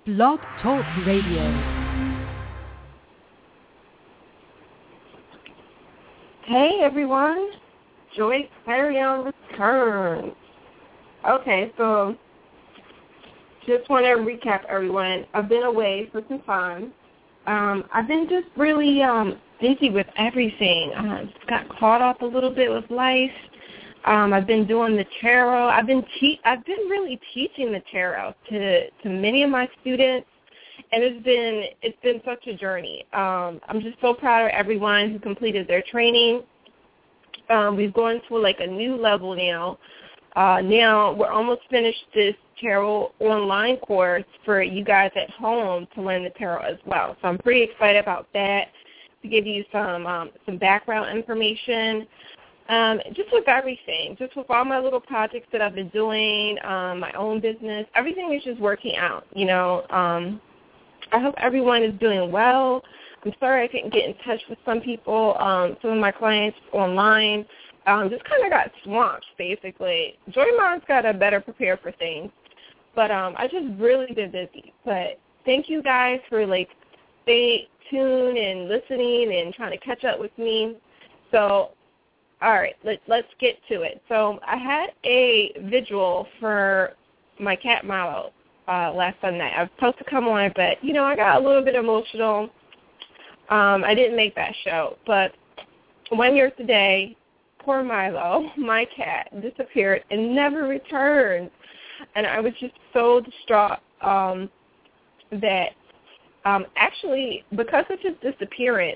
Blog Talk Radio. Hey everyone, Joyce Clarion returns. Okay, so just want to recap everyone. I've been away for some time. I've been just really busy with everything. Got caught up a little bit with life. I've been doing the tarot. I've been really teaching the tarot to many of my students, and it's been such a journey. I'm just so proud of everyone who completed their training. We've gone to like a new level now. Now we're almost finished this tarot online course for you guys at home to learn the tarot as well. So I'm pretty excited about that, to give you some background information. Just with everything, just with all my little projects that I've been doing, my own business, everything is just working out, you know. I hope everyone is doing well. I'm sorry I couldn't get in touch with some people, some of my clients online. Just kind of got swamped, basically. Joy Mom's got to better prepare for things. But I just really been busy. But thank you guys for, staying tuned and listening and trying to catch up with me. So, all right, let's get to it. So I had a vigil for my cat Milo last Sunday. I was supposed to come on, but, I got a little bit emotional. I didn't make that show. But 1 year today, poor Milo, my cat, disappeared and never returned. And I was just so distraught that actually, because of his disappearance,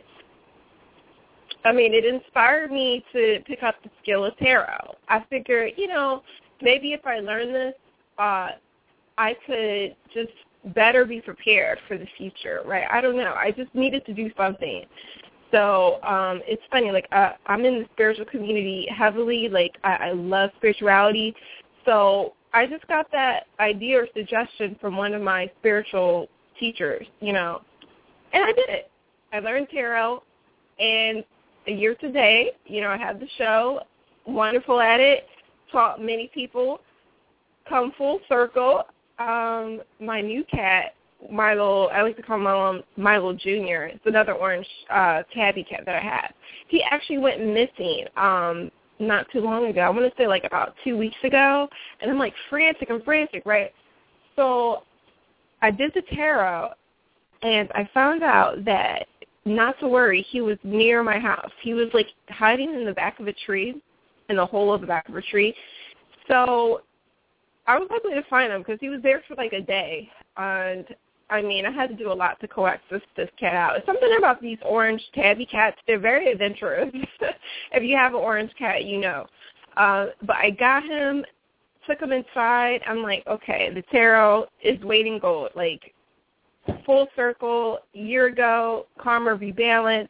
it inspired me to pick up the skill of tarot. I figured, maybe if I learn this, I could just better be prepared for the future, right? I don't know. I just needed to do something. So it's funny, I'm in the spiritual community heavily. I love spirituality. So I just got that idea or suggestion from one of my spiritual teachers, and I did it. I learned tarot, and a year today, I had the show, wonderful at it, taught many people, come full circle. My new cat, Milo, I like to call Milo Jr. It's another orange tabby cat that I have. He actually went missing not too long ago. I want to say about 2 weeks ago, and I'm frantic, right? So I did the tarot, and I found out that not to worry, he was near my house. He was hiding in the back of a tree, in the hole of the back of a tree. So I was lucky to find him because he was there for a day. And, I had to do a lot to coax this cat out. It's something about these orange tabby cats. They're very adventurous. If you have an orange cat, you know. But I got him, took him inside. I'm okay, the tarot is waiting gold. Full circle, year ago, karma rebalanced.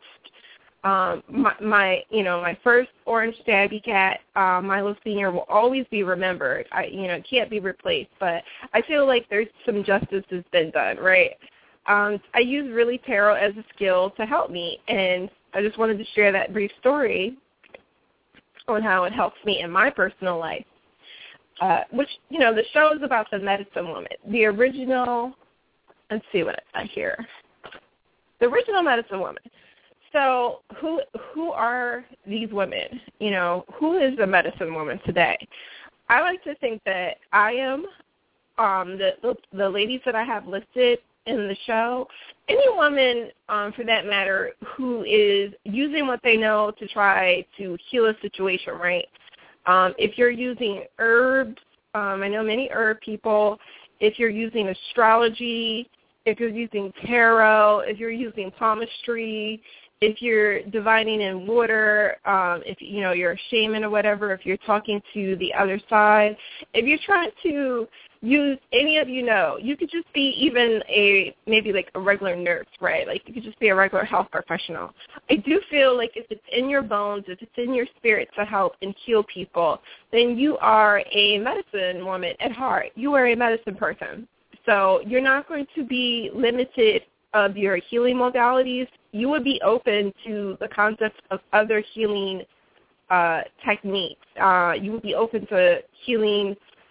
My first orange tabby cat, Milo Sr., will always be remembered. It can't be replaced, but I feel like there's some justice has been done, right? I use really tarot as a skill to help me, and I just wanted to share that brief story on how it helps me in my personal life, which, the show is about the medicine woman. The original, let's see what I hear. The original medicine woman. So who are these women? Who is the medicine woman today? I like to think that I am the ladies that I have listed in the show, any woman, for that matter, who is using what they know to try to heal a situation, right? If you're using herbs, I know many herb people. If you're using astrology, if you're using tarot, if you're using palmistry, if you're divining in water, if you're a shaman or whatever, if you're talking to the other side, if you're trying to use any of you could just be even maybe a regular nurse, right? You could just be a regular health professional. I do feel if it's in your bones, if it's in your spirit to help and heal people, then you are a medicine woman at heart. You are a medicine person. So you're not going to be limited of your healing modalities. You would be open to the concept of other healing techniques. You would be open to healing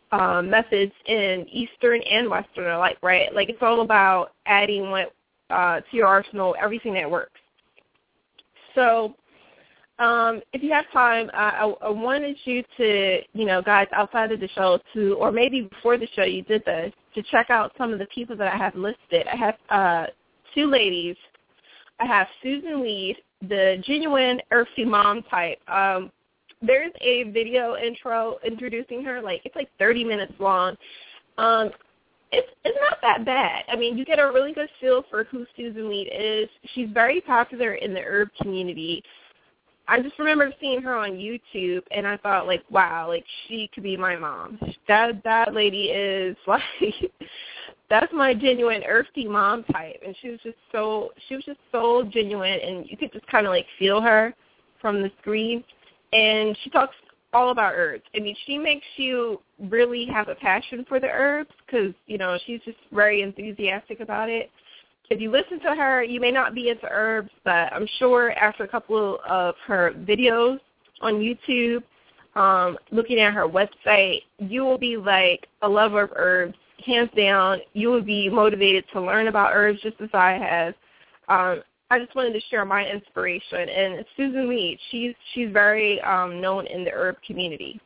methods in Eastern and Western alike, right? Like, it's all about adding what to your arsenal, everything that works. So if you have time, I wanted you to, guys outside of the show or maybe before the show you did this, to check out some of the people that I have listed. I have 2 ladies. I have Susan Weed, the genuine earthy mom type. There's a video intro introducing her. It's 30 minutes long. It's not that bad. I mean, you get a really good feel for who Susan Weed is. She's very popular in the herb community. I just remember seeing her on YouTube, and I thought, wow, she could be my mom. That lady is, that's my genuine earthy mom type. And she was just so genuine, and you could just kind of, feel her from the screen. And she talks all about herbs. I mean, she makes you really have a passion for the herbs because, she's just very enthusiastic about it. If you listen to her, you may not be into herbs, but I'm sure after a couple of her videos on YouTube, looking at her website, you will be a lover of herbs, hands down. You will be motivated to learn about herbs just as I have. I just wanted to share my inspiration, and Susan Weed, she's very known in the herb community.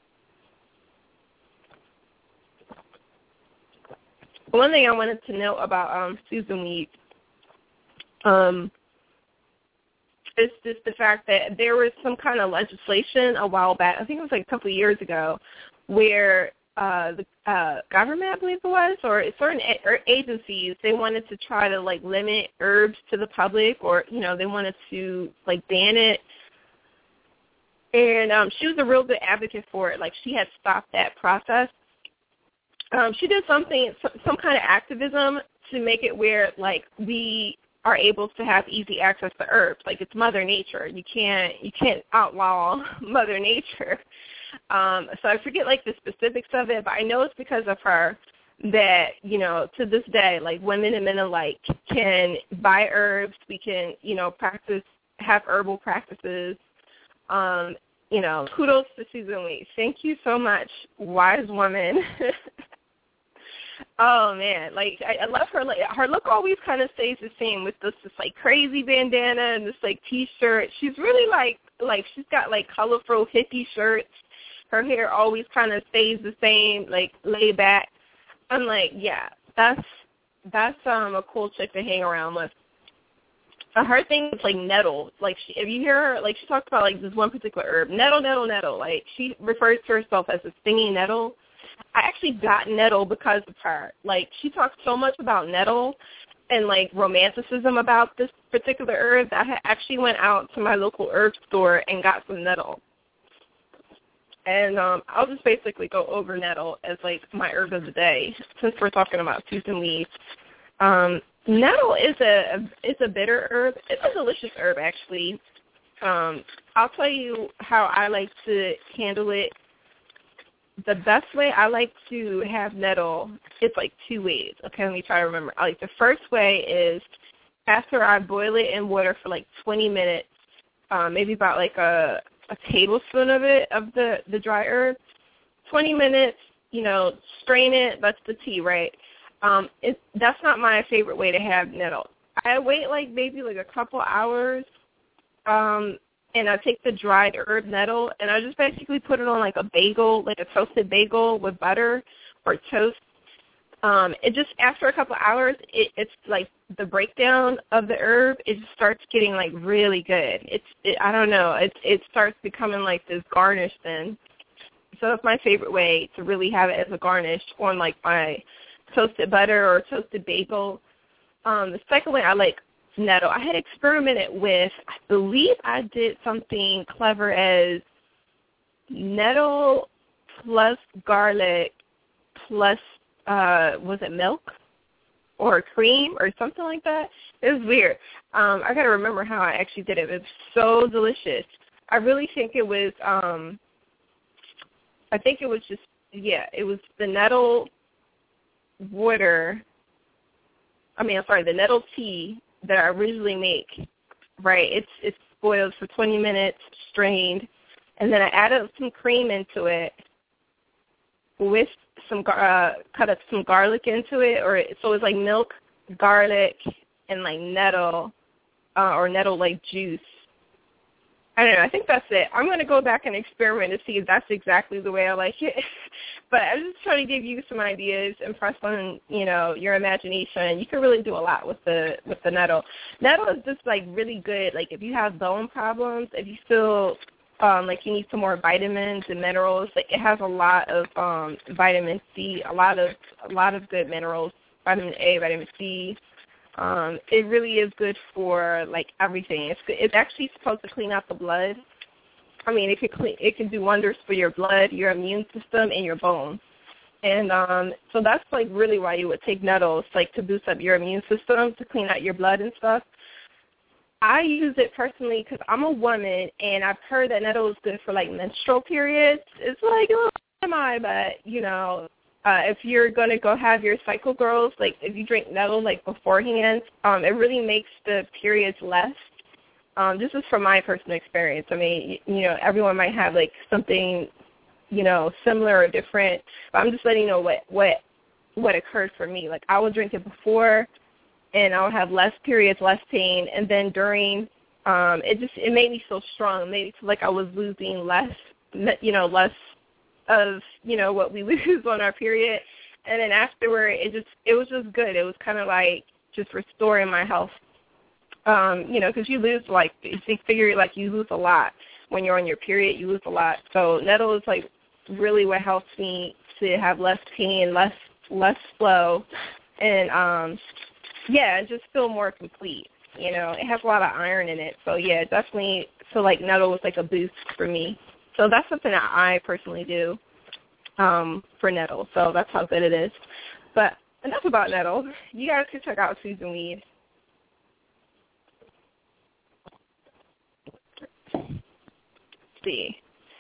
One thing I wanted to know about Susan Weed is just the fact that there was some kind of legislation a while back, I think it was a couple of years ago, where the government, I believe it was, or certain agencies, they wanted to try to limit herbs to the public, or they wanted to ban it. And she was a real good advocate for it. She had stopped that process. She did some kind of activism to make it where we are able to have easy access to herbs. It's Mother Nature. You can't outlaw Mother Nature. So I forget the specifics of it, but I know it's because of her that, to this day, women and men alike can buy herbs. We can, have herbal practices. Kudos to Susan Weed. Thank you so much, wise woman. Oh, man. I love her. Her look always kind of stays the same with this crazy bandana and this, T-shirt. She's really, she's got, colorful hippie shirts. Her hair always kind of stays the same, laid back. I'm yeah, that's a cool chick to hang around with. Her thing is, nettle. If you hear her, she talks about, this one particular herb, nettle. She refers to herself as a stinging nettle. I actually got nettle because of her. She talks so much about nettle and, romanticism about this particular herb that I actually went out to my local herb store and got some nettle. And I'll just basically go over nettle as, my herb of the day, since we're talking about Susan Weed. Nettle is a bitter herb. It's a delicious herb, actually. I'll tell you how I like to handle it. The best way I like to have nettle, it's 2 ways. Okay, let me try to remember. The first way is after I boil it in water for 20 minutes, maybe about a tablespoon of it, of the dry herb. 20 minutes, strain it. That's the tea, right? That's not my favorite way to have nettle. I wait maybe a couple hours, and I take the dried herb nettle, and I just basically put it on a bagel, a toasted bagel with butter or toast. It just, after a couple hours, it's the breakdown of the herb, it just starts getting really good. I don't know, it starts becoming this garnish then. So that's my favorite way to really have it as a garnish on my toasted butter or toasted bagel. The second way I like nettle, I had experimented with, I believe I did something clever as nettle plus garlic plus, was it milk or cream or something like that? It was weird. I got to remember how I actually did it. It was so delicious. I really think it was, it was the nettle water, the nettle tea that I originally make, right? It's boiled for 20 minutes, strained, and then I added some cream into it, with some cut up some garlic into it, so it's like milk, garlic, and like nettle or nettle like juice. I don't know. I think that's it. I'm going to go back and experiment to see if that's exactly the way I like it. But I'm just trying to give you some ideas, impress on, your imagination. You can really do a lot with the nettle. Nettle is just, like, really good. Like, if you have bone problems, if you feel like you need some more vitamins and minerals, like, it has a lot of vitamin C, a lot of good minerals, vitamin A, vitamin C. It really is good for, like, everything. It's actually supposed to clean out the blood. I mean, it can do wonders for your blood, your immune system, and your bones. And so that's, like, really why you would take nettles, like, to boost up your immune system, to clean out your blood and stuff. I use it personally because I'm a woman, and I've heard that nettle is good for, like, menstrual periods. It's like, oh, am I? But, if you're going to go have your cycle, girls, like, if you drink nettle, like, beforehand, it really makes the periods less. This is from my personal experience. I mean, everyone might have, like, something, similar or different, but I'm just letting you know what occurred for me. Like, I would drink it before, and I would have less periods, less pain, and then during, it made me feel strong. It made me feel like I was losing less of, what we lose on our period. And then afterward, it was just good. It was kind of like just restoring my health. Because you lose, like, you figure, like, you lose a lot. When you're on your period, you lose a lot. So nettle is, like, really what helps me to have less pain, less flow, and, just feel more complete. It has a lot of iron in it. So, yeah, definitely feel like nettle was, like, a boost for me. So that's something that I personally do for nettle. So that's how good it is. But enough about nettle. You guys can check out Susan Weed. See.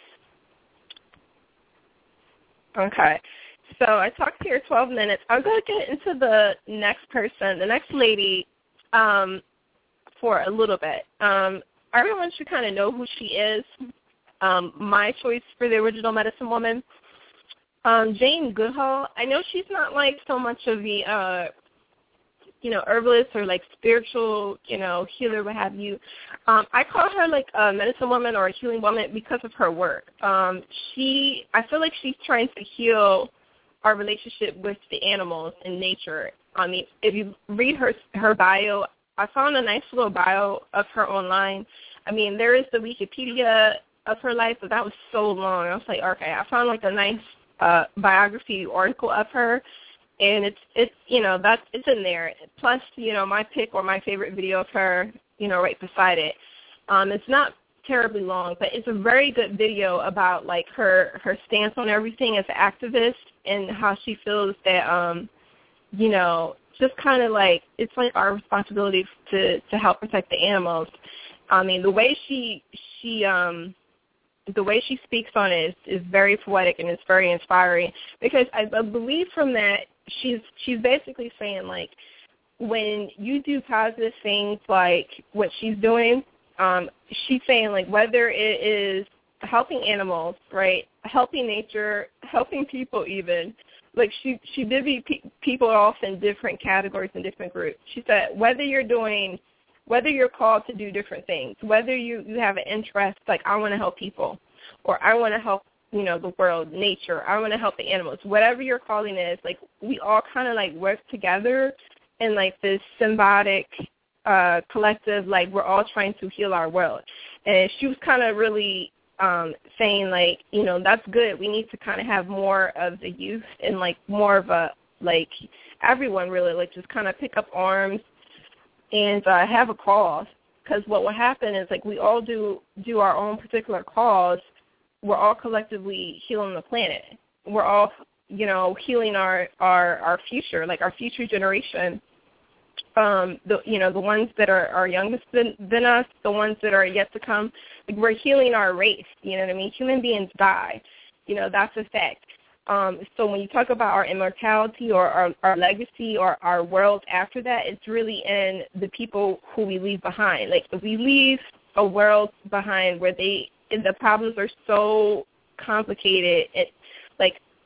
Okay. So I talked here 12 minutes. I'm going to get into the next person, the next lady, for a little bit. Everyone should kind of know who she is. My choice for the original medicine woman, Jane Goodall. I know she's not like so much of the herbalist or like spiritual, healer, what have you. I call her like a medicine woman or a healing woman because of her work. I feel like she's trying to heal our relationship with the animals and nature. I mean, if you read her bio, I found a nice little bio of her online. I mean, there is the Wikipedia of her life, but that was so long. I was like, okay, I found like a nice biography article of her. And it's in there. Plus, my pick or my favorite video of her, right beside it. It's not terribly long, but it's a very good video about like her stance on everything as an activist and how she feels that just kind of like it's like our responsibility to help protect the animals. I mean, the way she speaks on it is very poetic and it's very inspiring because I believe from that she's basically saying like when you do positive things like what she's doing, she's saying like whether it is helping animals, right, helping nature, helping people even, like she divvied people off in different categories and different groups. She said whether you're called to do different things, whether you have an interest, like I want to help people or I want to help, the world, nature, I want to help the animals, whatever your calling is, like we all kind of like work together in like this symbiotic collective, like we're all trying to heal our world. And she was kind of really saying like, that's good. We need to kind of have more of the youth and like more of a, like everyone really like just kind of pick up arms and have a cause, because what will happen is like we all do our own particular cause. We're all collectively healing the planet. We're all, healing our future, like our future generation. The ones that are youngest than us, the ones that are yet to come. Like we're healing our race. You know what I mean? Human beings die. That's a fact. So when you talk about our immortality or our legacy or our world after that, it's really in the people who we leave behind. Like if we leave a world behind where the problems are so complicated, like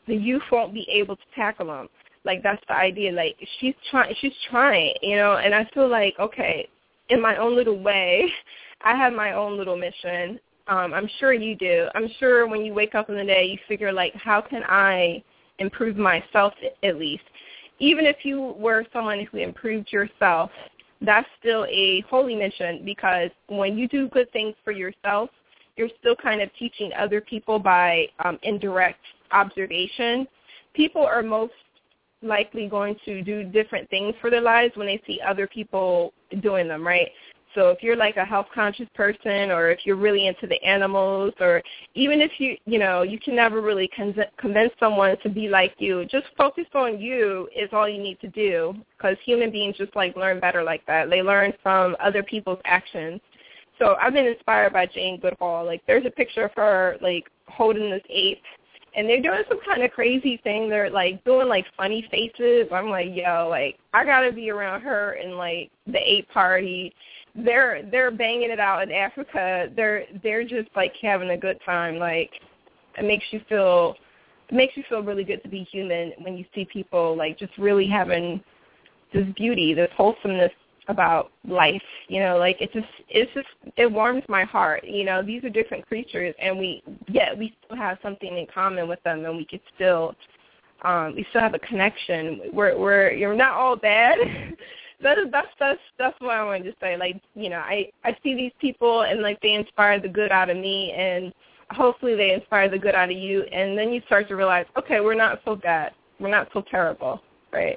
the youth won't be able to tackle them. Like, that's the idea. Like, she's trying, you know, and I feel like, okay, in my own little way, I have my own little mission. I'm sure you do. I'm sure when you wake up in the day, you figure, like, how can I improve myself at least? Even if you were someone who improved yourself, that's still a holy mission, because when you do good things for yourself, you're still kind of teaching other people by indirect observation. People are most likely going to do different things for their lives when they see other people doing them, right? So if you're like a health-conscious person, or if you're really into the animals, or even if you can never really convince someone to be like you, just focus on you is all you need to do, because human beings just like learn better like that. They learn from other people's actions. So I've been inspired by Jane Goodall. Like, there's a picture of her, like, holding this ape, and they're doing some kind of crazy thing. They're, like, doing, like, funny faces. I'm like, yo, like, I got to be around her and, like, the ape party. They're banging it out in Africa. They're just, like, having a good time. Like, it makes you feel really good to be human when you see people, like, just really having this beauty, this wholesomeness about life, you know, like it warms my heart. You know, these are different creatures, and we still have something in common with them, and we still have a connection. You're not all bad. That's what I wanted to say. Like, you know, I see these people, and like they inspire the good out of me, and hopefully they inspire the good out of you, and then you start to realize, okay, we're not so bad, we're not so terrible, right?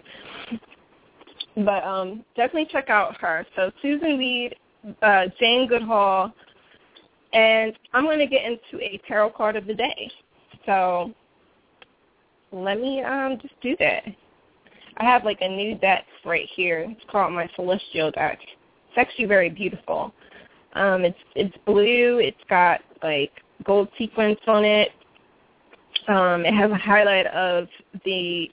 But definitely check out her. So Susun Weed, Jane Goodall, and I'm going to get into a tarot card of the day. So let me just do that. I have like a new deck right here. It's called my Celestial deck. It's actually very beautiful. It's blue. It's got like gold sequins on it. It has a highlight of the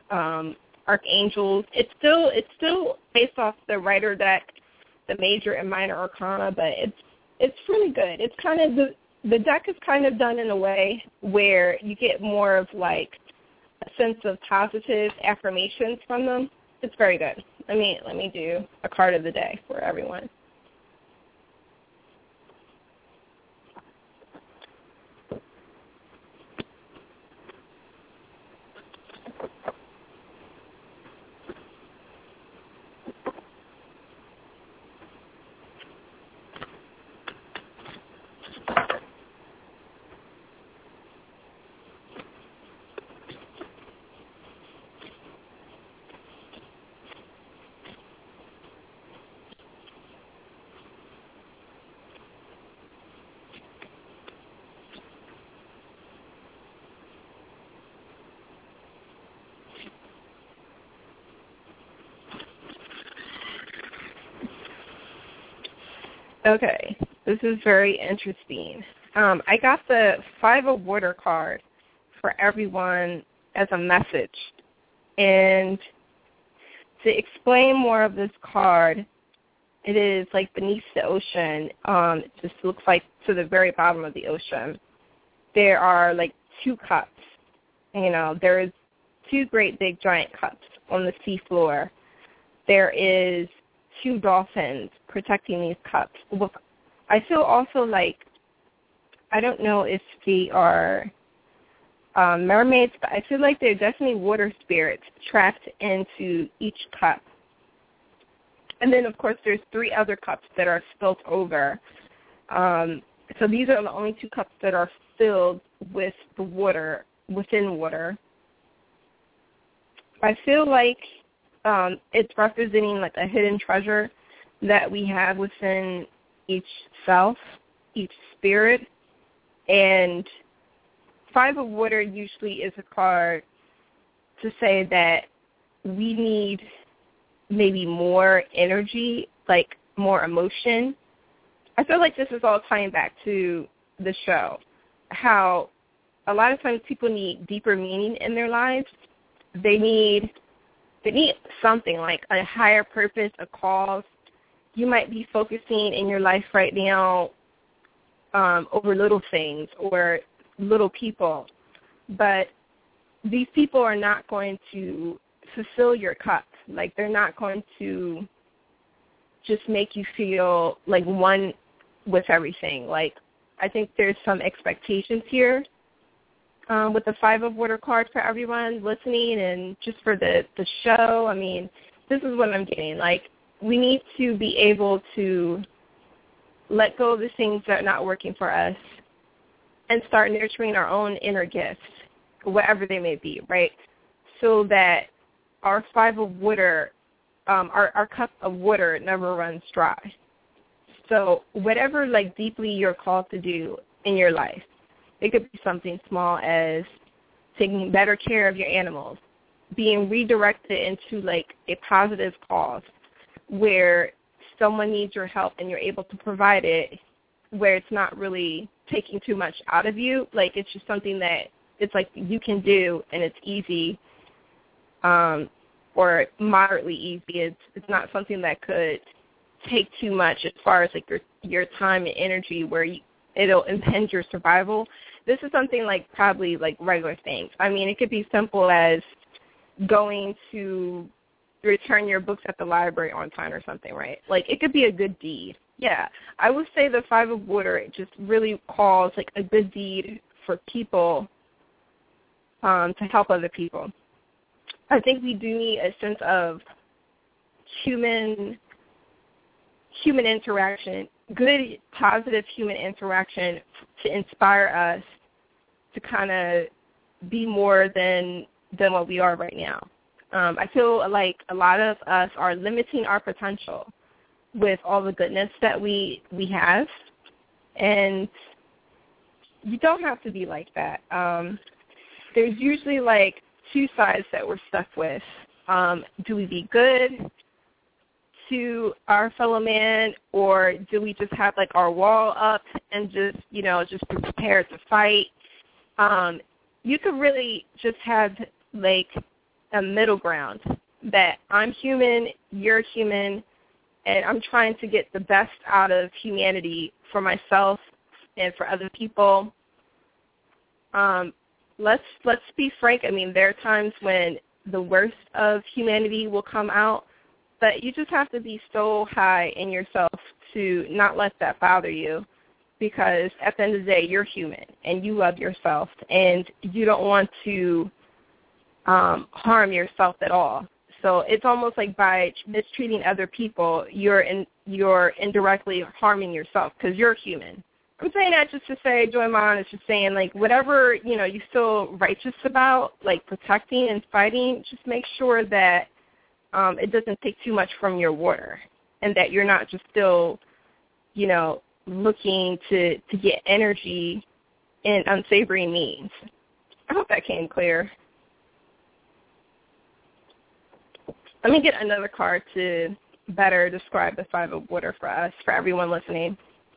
archangels. It's still based off the Rider deck, the major and minor arcana, but it's really good. It's kind of the deck is kind of done in a way where you get more of like a sense of positive affirmations from them. It's very good. Let me do a card of the day for everyone. Okay, this is very interesting. I got the 5 of Water card for everyone as a message. And to explain more of this card, it is like beneath the ocean. It just looks like to the very bottom of the ocean. There are like 2 cups. You know, there's 2 great big giant cups on the seafloor. There is 2 dolphins protecting these cups. Look, I feel also like, I don't know if they are mermaids, but I feel like they're definitely water spirits trapped into each cup. And then, of course, there's 3 other cups that are spilt over. So these are the only 2 cups that are filled with the water, within water. I feel like it's representing like a hidden treasure that we have within each self, each spirit. And 5 of Water usually is a card to say that we need maybe more energy, like more emotion. I feel like this is all tying back to the show, how a lot of times people need deeper meaning in their lives. They need something like a higher purpose, a cause. You might be focusing in your life right now over little things or little people, but these people are not going to fulfill your cup. Like, they're not going to just make you feel like one with everything. Like, I think there's some expectations here with the Five of Water card for everyone listening and just for the show. I mean, this is what I'm getting. Like, we need to be able to let go of the things that are not working for us and start nurturing our own inner gifts, whatever they may be, right? So that our Five of Water, our cup of water never runs dry. So whatever, like, deeply you're called to do in your life, it could be something small as taking better care of your animals, being redirected into, like, a positive cause where someone needs your help and you're able to provide it, where it's not really taking too much out of you. Like, it's just something that it's like you can do and it's easy, or moderately easy. It's not something that could take too much as far as, like, your time and energy where it'll impede your survival. This is something like probably like regular things. I mean, it could be simple as going to return your books at the library on time or something, right? Like, it could be a good deed. Yeah, I would say the Five of Water, it just really calls, like, a good deed for people to help other people. I think we do need a sense of human interaction, good, positive human interaction to inspire us to kind of be more than what we are right now. I feel like a lot of us are limiting our potential with all the goodness that we have, and you don't have to be like that. There's usually, like, two sides that we're stuck with. Do we be good to our fellow man, or do we just have, like, our wall up and just be prepared to fight? You could really just have, like, a middle ground that I'm human, you're human, and I'm trying to get the best out of humanity for myself and for other people. Let's be frank. I mean, there are times when the worst of humanity will come out, but you just have to be so high in yourself to not let that bother you, because at the end of the day, you're human and you love yourself, and you don't want to harm yourself at all. So it's almost like by mistreating other people, you're indirectly harming yourself because you're human. I'm saying that just to say, Joy Mon is just saying, like, whatever, you feel righteous about, like, protecting and fighting, just make sure that it doesn't take too much from your water, and that you're not just still, looking to get energy in unsavory means. I hope that came clear. Let me get another card to better describe the Five of Water for us, for everyone listening.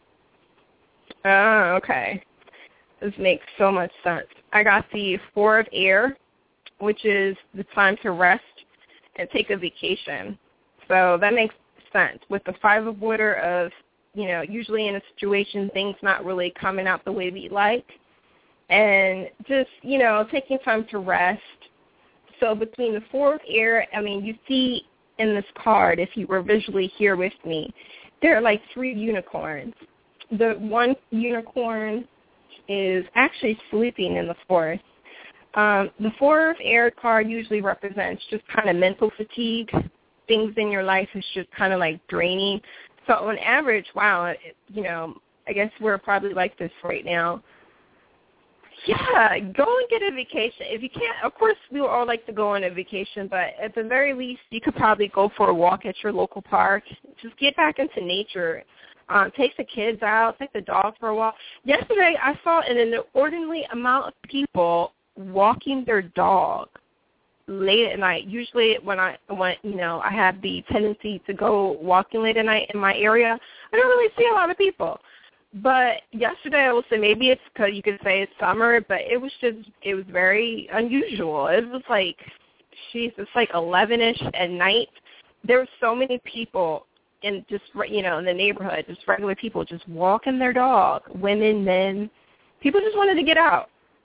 Oh, okay. This makes so much sense. I got the Four of Air, which is the time to rest and take a vacation. So that makes sense. With the Five of Water of, usually in a situation, things not really coming out the way we like, and just, taking time to rest. So between the Four of Air, I mean, you see in this card, if you were visually here with me, there are like 3 unicorns. The one unicorn is actually sleeping in the forest. The Four of Air card usually represents just kind of mental fatigue. Things in your life is just kind of like draining. So on average, wow, I guess we're probably like this right now. Yeah, go and get a vacation. If you can't, of course, we would all like to go on a vacation, but at the very least, you could probably go for a walk at your local park. Just get back into nature. Take the kids out, take the dog for a walk. Yesterday, I saw an inordinate amount of people walking their dog late at night. Usually when I have the tendency to go walking late at night in my area, I don't really see a lot of people. But yesterday, I will say maybe it's because you could say it's summer, but it was very unusual. It was like, it's like 11-ish at night. There were so many people in just, in the neighborhood, just regular people just walking their dog, women, men. People just wanted to get out.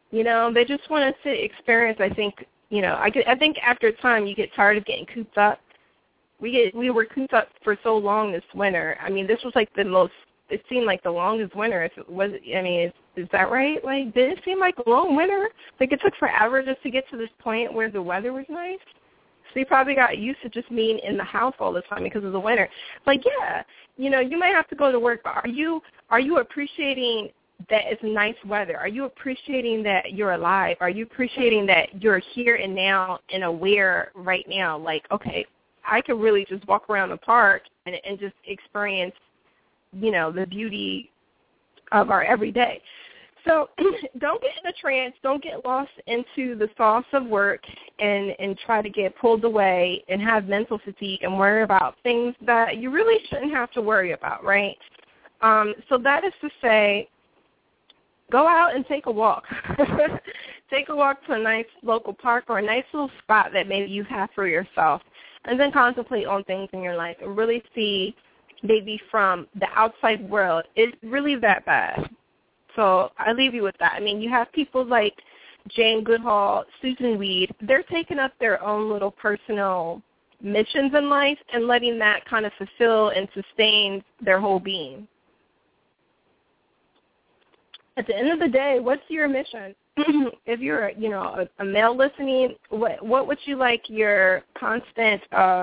You know, they just want us to experience, I think, you know, I think after a time you get tired of getting cooped up. We were cooped up for so long this winter. I mean, this was like it seemed like the longest winter. If it was, I mean, is that right? Like, did it seem like a long winter? Like, it took forever just to get to this point where the weather was nice? So you probably got used to just being in the house all the time because of the winter. Like, yeah, you know, you might have to go to work, but are you appreciating that it's nice weather? Are you appreciating that you're alive? Are you appreciating that you're here and now and aware right now? Like, okay, I could really just walk around the park and just experience, you know, the beauty of our everyday. So don't get in a trance. Don't get lost into the sauce of work and try to get pulled away and have mental fatigue and worry about things that you really shouldn't have to worry about, right? So that is to say, go out and take a walk. Take a walk to a nice local park or a nice little spot that maybe you have for yourself, and then contemplate on things in your life and really see maybe from the outside world, is it really that bad? So I leave you with that. I mean, you have people like Jane Goodall, Susan Weed. They're taking up their own little personal missions in life and letting that kind of fulfill and sustain their whole being. At the end of the day, what's your mission? If you're, you know, a male listening, what would you like your constant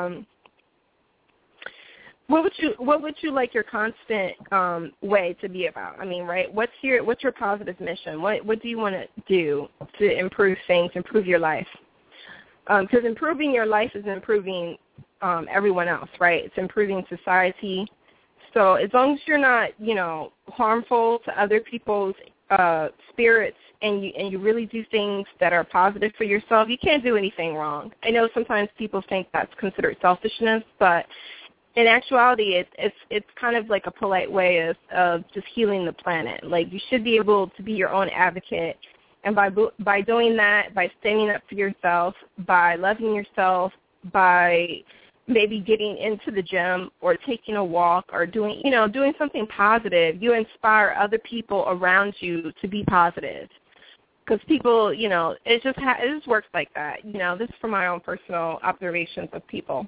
what would you like your constant way to be about? I mean, right? What's your positive mission? What do you want to do to improve things, improve your life? Because improving your life is improving everyone else, right? It's improving society. So as long as you're not, you know, harmful to other people's spirits, and you really do things that are positive for yourself, you can't do anything wrong. I know sometimes people think that's considered selfishness, but in actuality, it's kind of like a polite way of just healing the planet. Like, you should be able to be your own advocate, and by doing that, by standing up for yourself, by loving yourself, by maybe getting into the gym or taking a walk or doing something positive, you inspire other people around you to be positive. Because people, you know, it just works like that. You know, this is from my own personal observations of people.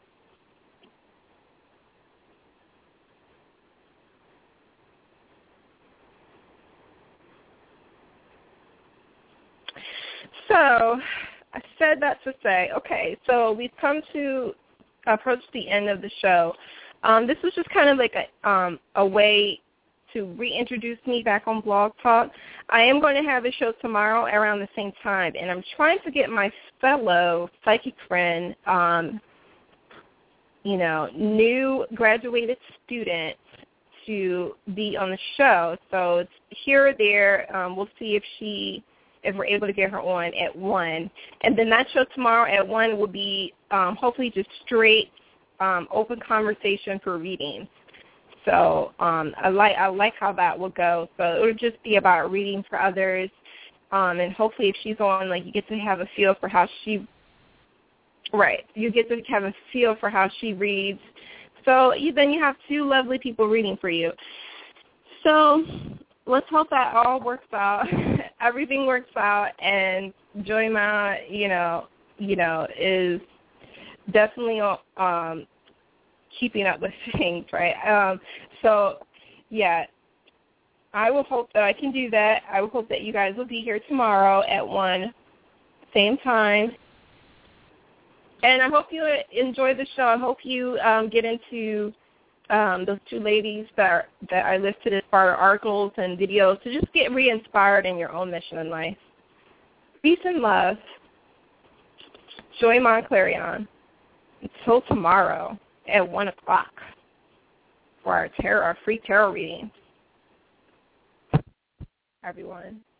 So I said that to say, okay, so we've come to approach the end of the show. This was just kind of like a way to reintroduce me back on Blog Talk. I am going to have a show tomorrow around the same time, and I'm trying to get my fellow psychic friend, you know, new graduated student to be on the show. So it's here or there. We'll see if we're able to get her on at 1. And then that show tomorrow at 1 will be hopefully just straight open conversation for readings. So I like how that will go. So it will just be about reading for others. And hopefully if she's on, like, you get to have a feel for how she, right, you get to have a feel for how she reads. So then you have 2 lovely people reading for you. So let's hope that all works out. Everything works out, and Joyma, you know, is definitely keeping up with things, right? So, yeah, I will hope that I can do that. I will hope that you guys will be here tomorrow at 1, same time. And I hope you enjoy the show. I hope you get into those 2 ladies that I listed as part of articles and videos to just get re-inspired in your own mission in life. Peace and love. Joy Monclarion. Until tomorrow at 1 o'clock for our free tarot reading. Everyone.